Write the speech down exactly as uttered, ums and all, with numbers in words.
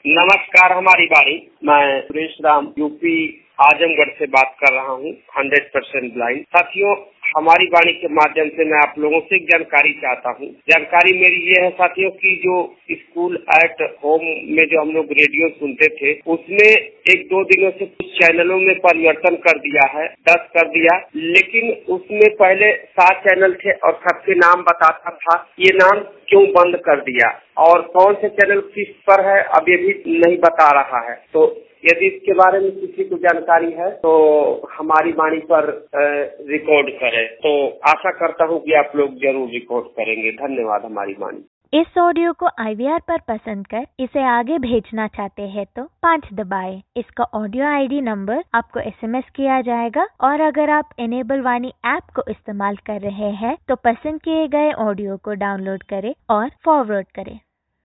नमस्कार, हमारी बारी। मैं सुरेश राम यूपी आजमगढ़ से बात कर रहा हूँ, हंड्रेड परसेंट ब्लाइंड। साथियों, हमारी वाणी के माध्यम से मैं आप लोगों से एक जानकारी चाहता हूँ। जानकारी मेरी ये है साथियों कि जो स्कूल एट होम में जो हम लोग रेडियो सुनते थे, उसमें एक दो दिनों से कुछ चैनलों में परिवर्तन कर दिया है, दस कर दिया। लेकिन उसमें पहले सात चैनल थे और सबके नाम बताता था, ये नाम क्यों बंद कर दिया और कौन से चैनल किस पर है अब ये भी नहीं बता रहा है। तो यदि इसके बारे में किसी को जानकारी है तो हमारी वाणी पर रिकॉर्ड करें। तो आशा करता हूँ कि आप लोग जरूर रिकॉर्ड करेंगे। धन्यवाद। हमारी वाणी। इस ऑडियो को आई वी आर पर पसंद कर इसे आगे भेजना चाहते हैं तो पाँच दबाएं। इसका ऑडियो आई डी नंबर आपको एस एम एस किया जाएगा और अगर आप इनेबल वाणी ऐप को इस्तेमाल कर रहे हैं तो पसंद किए गए ऑडियो को डाउनलोड करें और फॉरवर्ड करें।